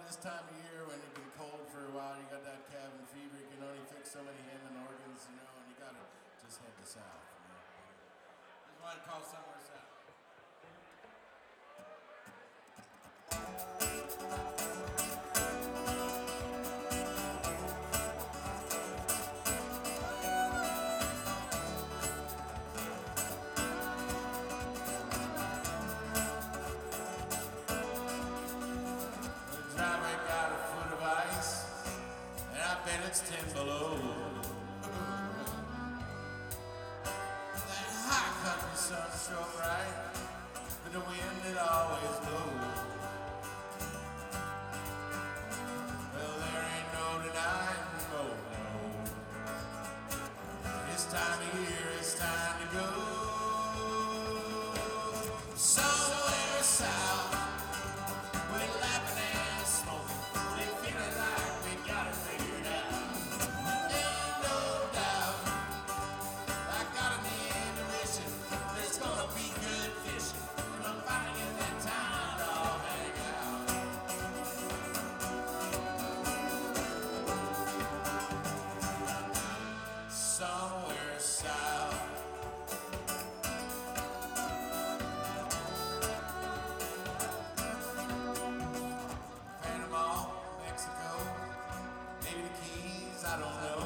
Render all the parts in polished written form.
this time of year when you've been cold for a while, you got that cabin fever, you can only fix so many Hammond organs, you know, and you gotta just head to south. You know? Just want to call somewhere south. It's 10 below. That high country sun's so bright, but the wind it always blows. Well, there ain't no denying, no. This time of year, it's time to go somewhere south. We're laughing and smoking, they feeling like we got it figured out. Somewhere south. Panama, Mexico, maybe the Keys, I don't know.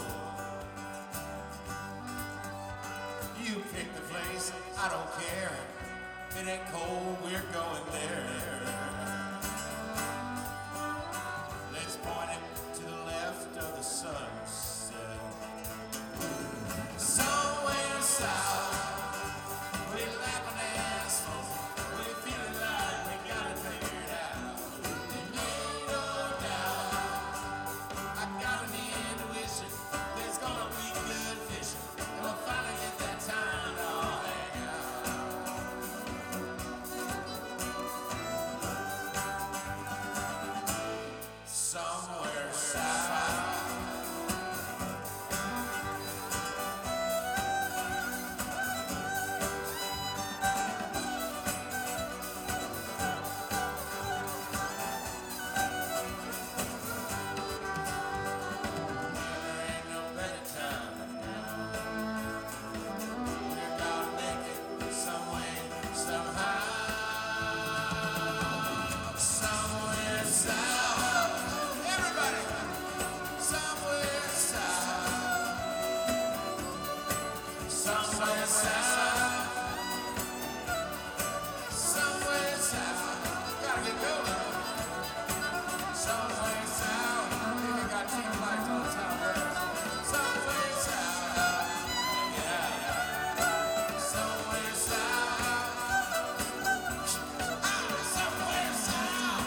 You pick the place, I don't care. If it ain't cold, we're going there. Let's point it to the left of the sunset. Somewhere south, we're laughing and smoking, we're feeling like we got it figured out. And ain't no doubt, I got an intuition, there's gonna be good fishing, and we'll finally get that time to all hang out. Somewhere south. Somewhere south, gotta get going. Somewhere south, we got cheap lights on Southwest. Somewhere south, yeah. Somewhere south, somewhere south.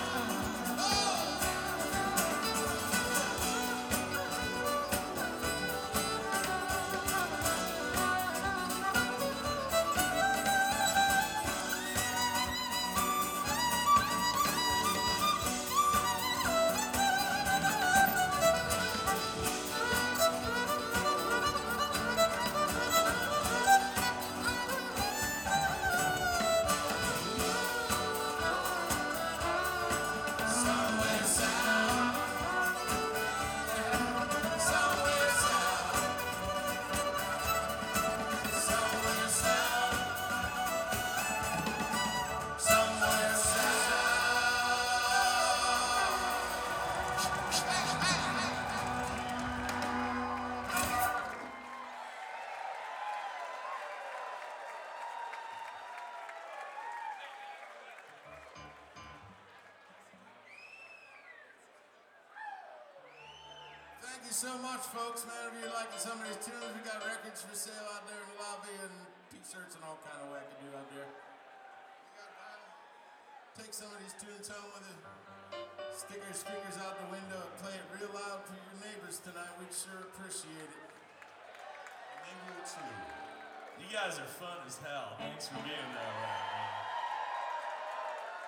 Thank you so much, folks, man. If you're liking some of these tunes, we got records for sale out there in the lobby and t-shirts and all kind of wackadoo out there. You got vinyl. Take some of these tunes home with it. Stick your speakers out the window and play it real loud for your neighbors tonight. We'd sure appreciate it. And they will too. You guys are fun as hell. Thanks for being that way.